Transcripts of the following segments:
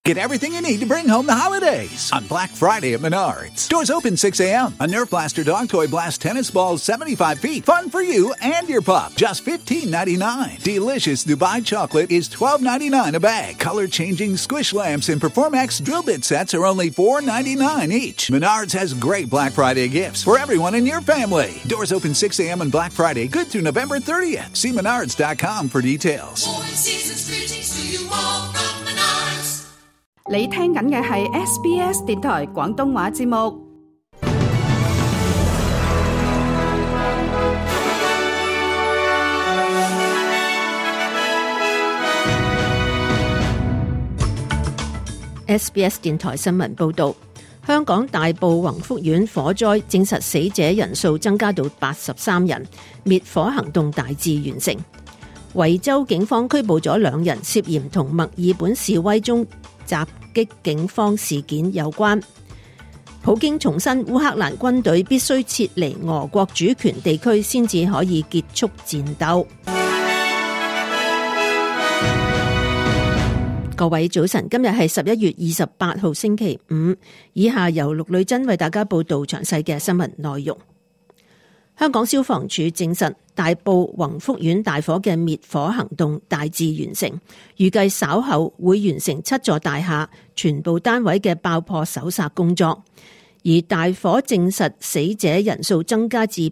Get everything you need to bring home the holidays on Black Friday at Menards. Doors open 6 a.m. A Nerf Blaster Dog Toy Blast tennis balls 75 feet. Fun for you and your pup. Just $15.99. Delicious Dubai chocolate is $12.99 a bag. Color-changing squish lamps and Performax drill bit sets are only $4.99 each. Menards has great Black Friday gifts for everyone in your family. Doors open 6 a.m. on Black Friday, good through November 30th. See Menards.com for details. 你聽緊嘅係 SBS 電台廣東話節目。 SBS 電台新聞報導，香港大埔宏福苑火災證實死者人數增加到83人，滅火行動大致完成。維州警方拘捕咗2人，涉嫌同墨爾本示威中襲擊警方事件有關。普京重申烏克蘭軍隊必須撤離俄國主權地區先至可以結束戰鬥。各位早晨，今日係11月28號星期五，以下由陸女珍為大家報道詳細嘅新聞內容。香港消防處證實大埔宏福苑大火嘅滅火行動大致完成，預計稍後會完成7座大廈全部單位嘅爆破搜查工作。而大火證實死者人數增加至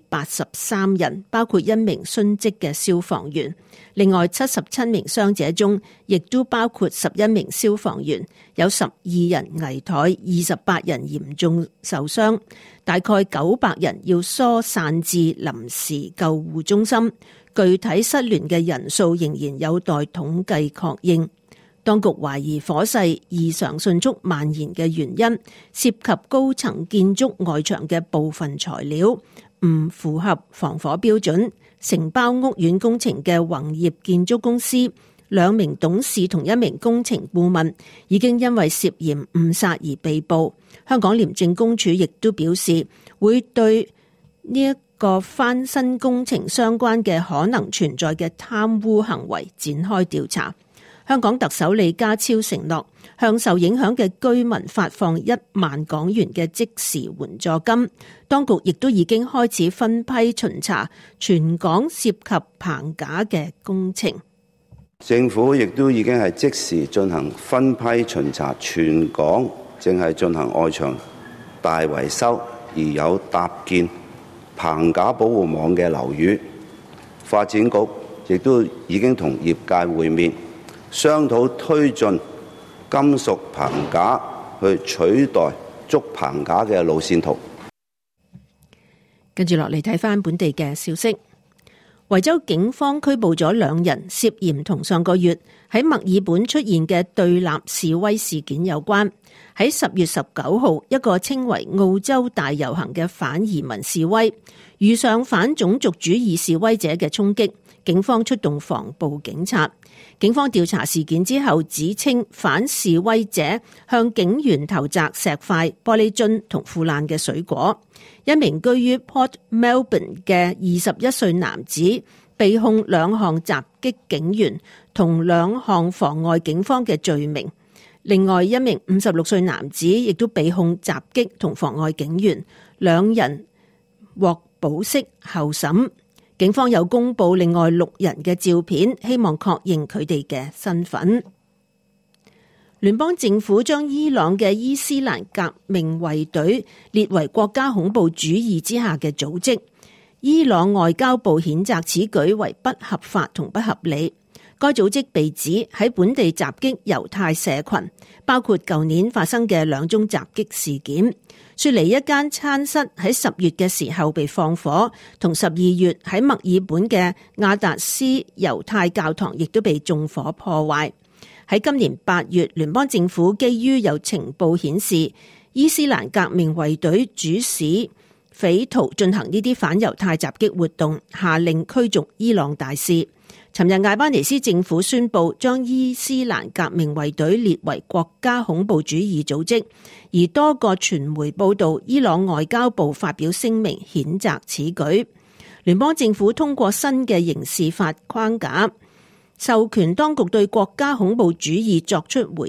83人，包括1名殉職嘅消防員。另外77名傷者中，亦都包括11名消防員，有12人危殆，28人嚴重受傷，大概900人要疏散至臨時救護中心。具體失聯嘅人數仍然有待統計確認。當局懷疑火勢異常迅速蔓延嘅原因，涉及高層建築外牆嘅部分材料唔符合防火標準。承包屋苑工程嘅宏業建築公司2名董事同1名工程顧問已經因為涉嫌誤殺而被捕。香港廉政公署亦都表示，會對呢一個翻新工程相關嘅可能存在嘅貪污行為展開調查。香港特首李家超承諾向受影響嘅居民發放1萬港元嘅即時援助金。當局亦都已經開始分批巡查全港涉及棚架嘅工程。 政府亦都已經係即時進行分批巡查全港正係進行外牆大維修而有搭建棚架保護網嘅樓宇。發展局亦都已經同業界會面，商討推進金屬棚架去取代竹棚架嘅路線圖。 跟住落嚟睇返本地嘅消息，維州警方拘捕咗2人，涉嫌同上個月喺墨爾本出現嘅對立示威事件有關。喺10月19號，一個稱為澳洲大遊行嘅反移民示威，遇上反種族主義示威者嘅衝擊，警方出動防暴警察。警方調查事件之後指稱反示威者向警員投擲石塊、玻璃樽同腐爛嘅水果。一名居於 Port Melbourne 嘅21歲男子被控2項襲擊警員同2項妨礙警方嘅罪名。另外一名56歲男子亦都被控襲擊同妨礙警員，2人獲保釋候審。警方有公布另外6人嘅照片，希望確認佢哋嘅身份。聯邦政府將伊朗嘅伊斯蘭革命衛隊列為國家恐怖主義之下嘅組織。伊朗外交部譴責此舉為不合法同不合理。該組織被指喺本地襲擊猶太社群，包括舊年發生嘅2宗襲擊事件。雪梨一間餐室喺10月嘅時候被放火，同12月喺墨爾本嘅亞達斯猶太教堂亦都被縱火破壞。喺今年8月，聯邦政府基於有情報顯示伊斯蘭革命衛隊主使匪徒進行呢啲反猶太襲擊活動，下令驅逐伊朗大使。尋日艾巴尼斯政府宣布將伊斯蘭革命衛隊列為國家恐怖主義組織，而多個傳媒報道伊朗外交部發表聲明譴責此舉。聯邦政府通過新嘅刑事法框架，授權當局對國家恐怖主義作出回應，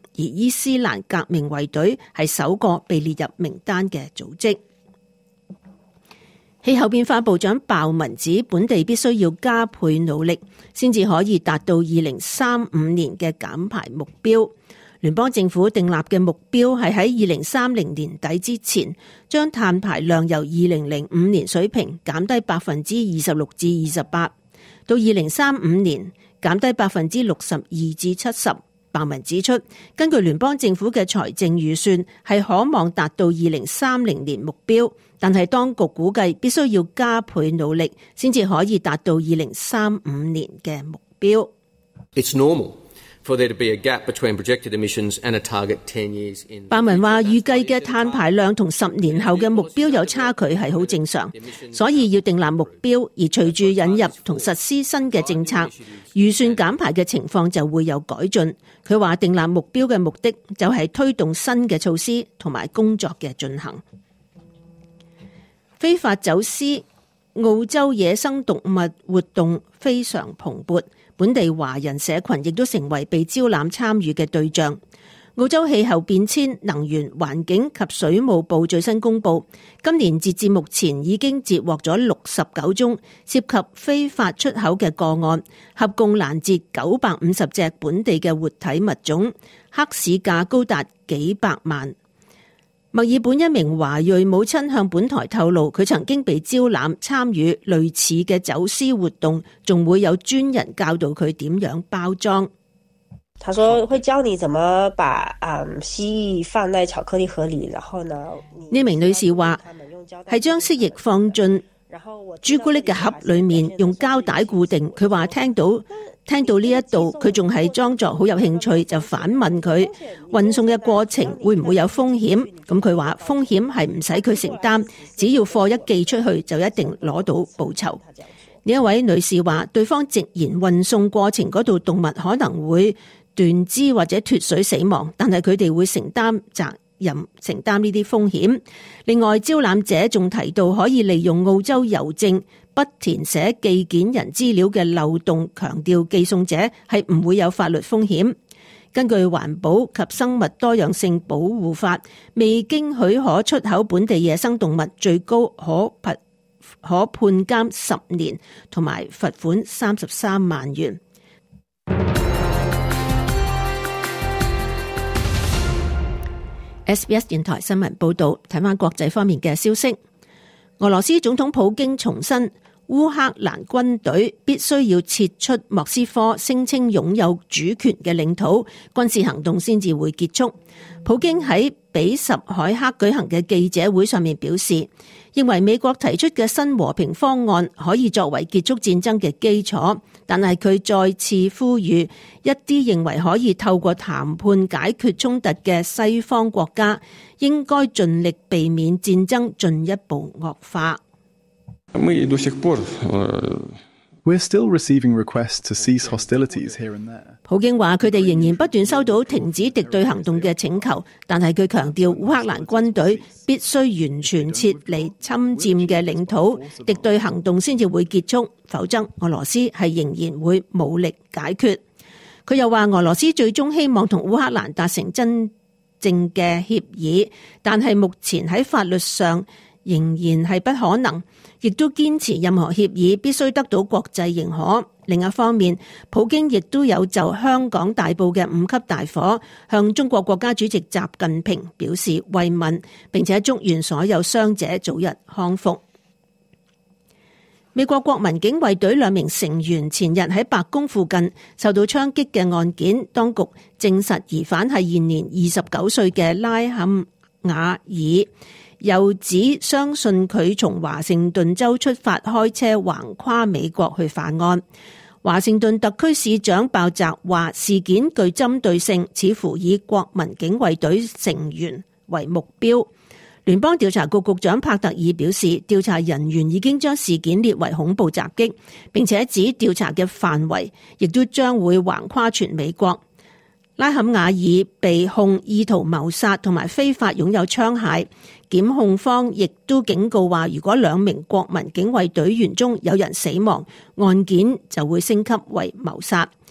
而伊斯蘭革命衛隊係首個被列入名單嘅組織。氣候變化部長鮑文指，本地必須要加倍努力，先至可以達到2035年嘅減排目標。聯邦政府訂立嘅目標係喺2030年底之前，將碳排量由2005年水平減低26%至28%，到2035年減低62%至70%。鮑文指出，根據聯邦政府嘅財政預算，係可望達到2030年目標，但係當局估計必須要加倍努力，先至可以達到2035年嘅目標。 It's normal for there to be a gap between projected emissions and a target 10 years in。 鮑文話，預計嘅碳排量同10年後嘅目標有差距係好正常，所以要訂立目標，而隨住引入同實施新嘅政策，預算減排嘅情況就會有改進。佢話訂立目標嘅目的就係推動新嘅措施同埋工作嘅進行。非法走私澳洲野生動物活動非常蓬勃，本地華人社群亦都成為被招攬參與嘅對象。澳洲氣候變遷、能源、環境及水務部最新公布，今年截至目前已經截獲咗69宗涉及非法出口嘅個案，合共攔截950隻本地嘅活體物種，黑市價高達幾百萬。墨爾本一名華裔母親向本台透露，佢曾經被招攬參與類似嘅走私活動，仲會有專人教導佢點樣包裝。 他說會教你怎麼把蜥蜴放在巧克力盒裏，然後呢， 呢名女士話係將蜥蜴放進朱古力嘅盒裏面，用膠帶固定。佢話聽到呢一度，佢仲係裝作好有興趣，就反問佢運送嘅過程會唔會有風險。咁佢話風險係唔使佢承擔，只要貨一寄出去就一定攞到報酬。呢一位女士話，對方直言運送過程嗰度動物可能會斷肢或者脫水死亡，但係佢哋會承擔責任，承擔呢啲風險。另外，招攬者仲提到可以利用澳洲郵政不填寫寄件人資料嘅漏洞，強調寄送者係唔會有法律風險。根據環保及生物多樣性保護法，未經許可出口本地野生動物，最高可判監10年，同埋罰款33萬元。SBS 電台新聞報道，睇返國際方面嘅消息。俄羅斯總統普京重申，烏克蘭軍隊必須要撤出莫斯科聲稱擁有主權嘅領土，軍事行動先至會結束。普京喺比什凱克舉行嘅記者會上面表示，認為美國提出嘅新和平方案可以作為結束戰爭嘅基礎，但係佢再次呼籲一啲認為可以透過談判解決衝突嘅西方國家，應該盡力避免戰爭進一步惡化。 We're still receiving requests to cease hostilities here and there. 普京話佢哋仍然不斷收到停止敵對行動嘅請求，但係佢強調烏克蘭軍隊必須完全撤離侵佔嘅領土，敵對行動先至會結束，否則俄羅斯係仍然會武力解決。佢又話俄羅斯最終希望同烏克蘭達成真正嘅協議，但係目前喺法律上仍然係不可能，亦都堅持任何協議必須得到國際認可。另一方面，普京亦都有就香港大埔嘅5級大火向中國國家主席習近平表示慰問，並且祝願所有傷者早日康復。美國國民警衛隊2名成員前日喺白宮附近受到槍擊嘅案件，當局證實疑犯係現年29歲嘅拉坎瓦爾，又指相信佢從華盛頓州出發開車橫跨美國去犯案。華盛頓特區市長鮑澤話事件具針對性，似乎以國民警衛隊成員為目標。聯邦調查局局長帕特爾表示，調查人員已經將事件列為恐怖襲擊，並且指調查嘅範圍亦都將會橫跨全美國。拉坎瓦爾被控意圖謀殺同埋非法擁有槍械，檢控方亦都警告話，如果2名國民警衛隊員中有人死亡，案件就會升級為謀殺。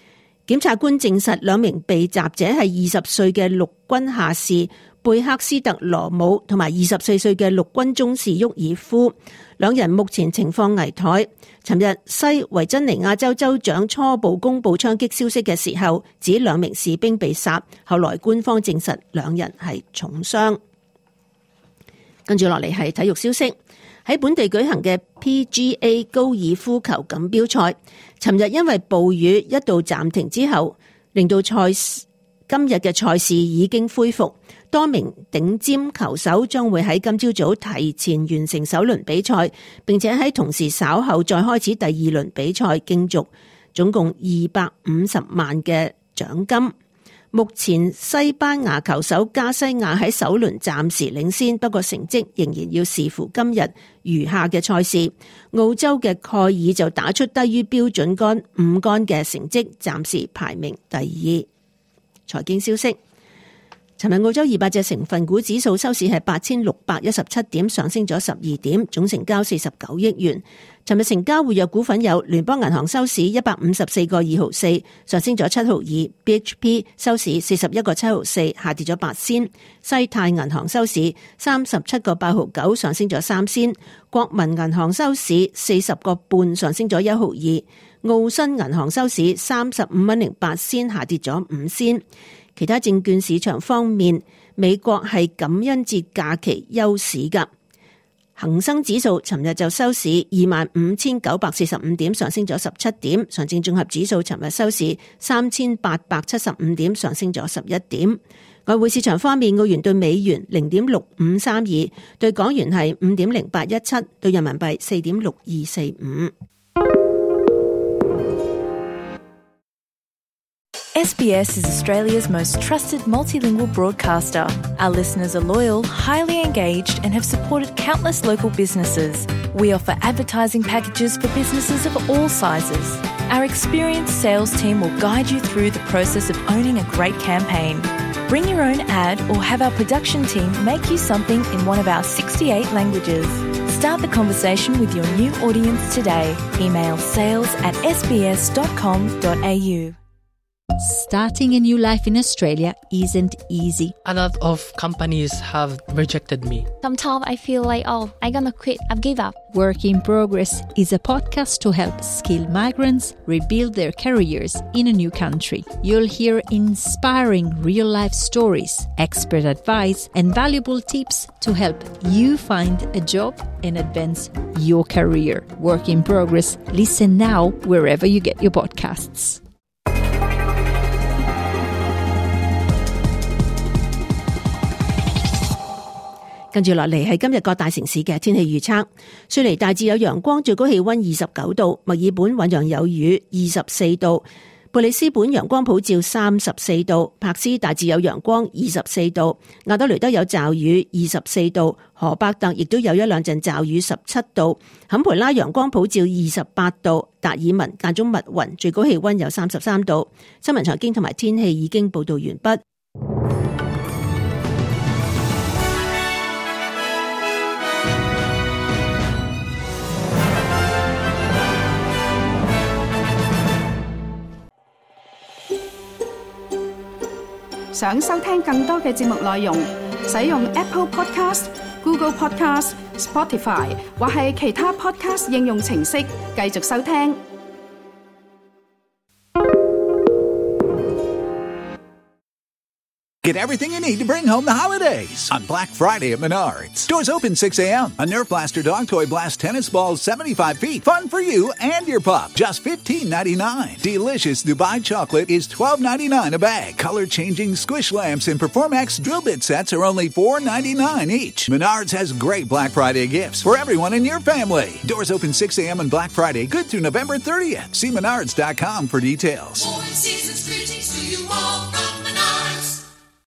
檢察官證實兩名被襲者係20歲嘅陸軍下士貝克斯特羅姆同埋24歲嘅陸軍中士沃爾夫，兩人目前情況危殆。尋日西維珍尼亞州州長初步公布槍擊消息嘅時候，指兩名士兵被殺，後來官方證實兩人係重傷。跟住落嚟係體育消息，喺本地舉行嘅 PGA 高爾夫球錦標賽，尋日因為暴雨一度暫停之後，令到今日嘅賽事已經恢復。多名頂尖球手將會喺今朝早提前完成首輪比賽，並且喺同時稍後再開始第二輪比賽，競逐總共250萬嘅獎金。目前西班牙球手加西亞喺首輪暫時領先，不過成績仍然要視乎今日餘下嘅賽事。澳洲嘅蓋爾就打出低於標準桿5桿嘅成績，暫時排名第2。財經消息，尋日澳洲200隻成分股指數收市係8617點，上升咗12點，總成交49億元。尋日成交活躍股份有聯邦銀行收市154個2毫4，上升咗7毫2 ；BHP 收市41個7毫4，下跌咗8仙；西泰銀行收市37個8毫9，上升咗3仙；國民銀行收市40個半，上升咗1毫2；澳新銀行收市35蚊08仙，下跌咗5仙。其他證券市場方面，美國係感恩節假期休市㗎。恒生指數尋日就收市25,945點，上升咗17點。上證綜合指數尋日收市3,875點，上升咗11點。外匯市場方面，澳元對美元0.6532，對港元係5.0817，對人民幣4.6245。 SBS is Australia's most trusted multilingual broadcaster. Our listeners are loyal, highly engaged, and have supported countless local businesses. We offer advertising packages for businesses of all sizes. Our experienced sales team will guide you through the process of owning a great campaign. Bring your own ad or have our production team make you something in one of our 68 languages. Start the conversation with your new audience today. Email sales@sbs.com.au. Starting a new life in Australia isn't easy. A lot of companies have rejected me. Sometimes I feel like, I'm gonna quit, I've given up. Work in Progress is a podcast to help skilled migrants rebuild their careers in a new country. You'll hear inspiring real-life stories, expert advice, and valuable tips to help you find a job and advance your career. Work in Progress. Listen now wherever you get your podcasts. 跟住落嚟係今日各大城市嘅天氣預測。雪梨大致有陽光，最高氣溫29度；墨爾本醞釀有雨，24度；布里斯本陽光普照，34度；柏斯大致有陽光，24度；亞德雷德有驟雨，24度；荷伯特亦都有一兩陣驟雨，17度；坎培拉陽光普照，28度；達爾文間中密雲，最高氣溫有33度。新聞財經同埋天氣已經報道完畢。 想收聽更多嘅節目內容，使用 Apple Podcast、Google Podcast、Spotify 或係其他 Podcast 應用程式繼續收聽。 Get everything you need to bring home the holidays on Black Friday at Menards. Doors open 6 a.m. A Nerf Blaster Dog Toy Blast tennis ball 75 feet. Fun for you and your pup. Just $15.99. Delicious Dubai chocolate is $12.99 a bag. Color-changing squish lamps and Performax drill bit sets are only $4.99 each. Menards has great Black Friday gifts for everyone in your family. Doors open 6 a.m. on Black Friday, good through November 30th. See menards.com for details. Season's greetings to you all from